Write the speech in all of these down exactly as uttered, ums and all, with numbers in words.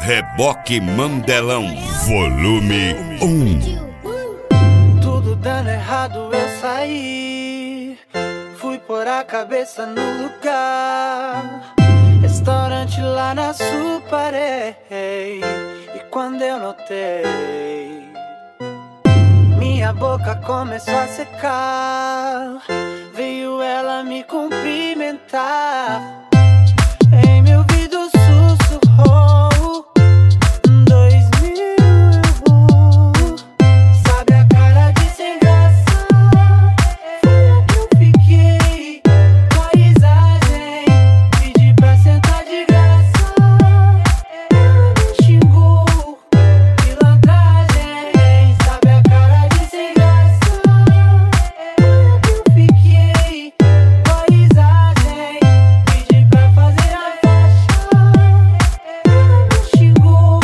Reboque Mandelão, volume um. Tudo dando errado, eu saí. Fui pôr a cabeça no lugar. Restaurante lá na Suparei. E quando eu notei, minha boca começou a secar. Veio ela me cumprimentar. Em meu ouvido sussurrou: dois mil e um. Sabe a cara de sem graça? Foi a que eu fiquei com a risagem. Pedi pra sentar de graça. Ela me xingou, pilantragem. Sabe a cara de sem graça? Foi a que eu fiquei com a risagem. Pedi pra fazer a faixa. Ela me xingou,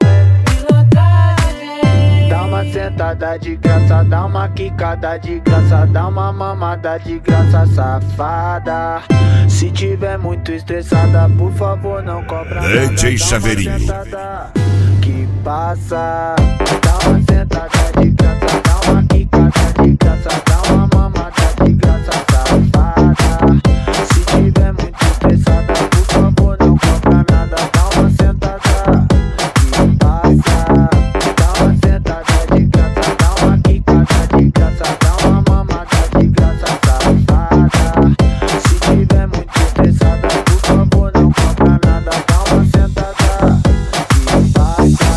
pilantragem. Dá uma sentada de graça, dá uma quicada de graça, dá uma mamada de graça, safada. Se tiver muito estressada, por favor, não cobra nada. D J Dá uma Chaveirinho. sentada que passa. Dá uma sentada de graça, dá uma quicada de graça, dá uma mamada de graça, safada. Se tiver muito estressada, por favor, não cobra nada. Dá uma sentada que passa. Dá uma sentada de graça, dá uma quicada de graça, dá uma mamada de graça, safada. Se tiver muito estressada, por favor, não cobra nada. Dá uma sentada que passa.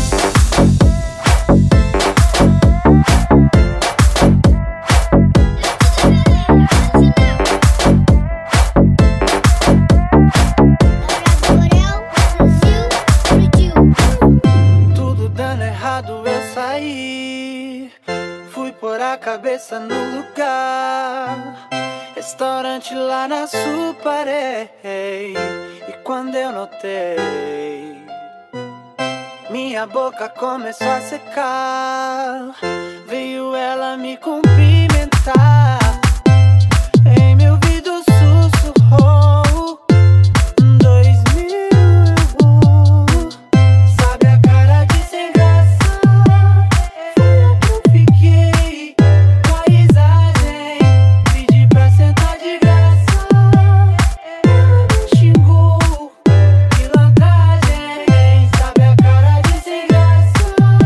Tudo dando errado, eu saí. Fui pôr a cabeça no lugar. Restaurante lá na Suparei. E quando eu notei, minha boca começou a secar. Veio ela me cumprimentar. Em meu ouvido sussurrou: dois mil e um. Sabe a cara de sem graça? Foi a que eu fiquei com a risagem. Pedi pra sentar de graça. Ela me xingou, pilantragem. Sabe a cara de sem graça?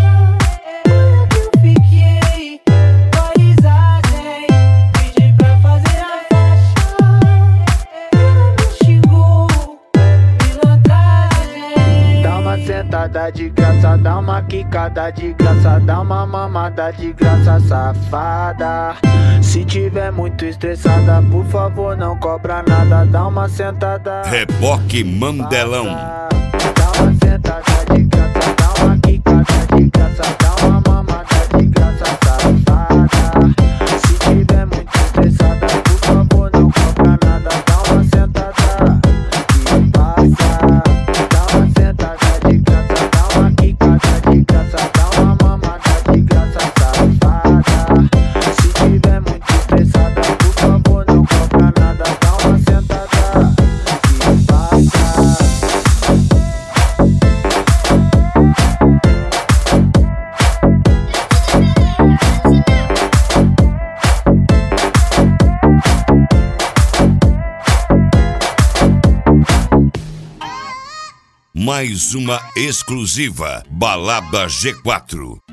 Foi a que eu fiquei com a risagem. Pedi pra fazer a faixa. Ela me xingou, pilantragem. Dá uma sentada de graça, dá uma quicada de graça, dá uma mamada de graça, safada. Se tiver muito estressada, por favor, não cobra nada. Dá uma sentada. Reboque Mandelão. Dá uma sentada de graça, dá uma quicada de graça, dá uma mamada de graça, safada. Se tiver muito estressada, por favor, não cobra nada. Dá uma sentada que passa. Dá uma sentada de graça, dá uma quicada de graça, dá uma mamada de graça, safada. Se tiver muito estressada, por favor, não cobra nada. Dá uma sentada que passa. Mais uma exclusiva Balada G quatro.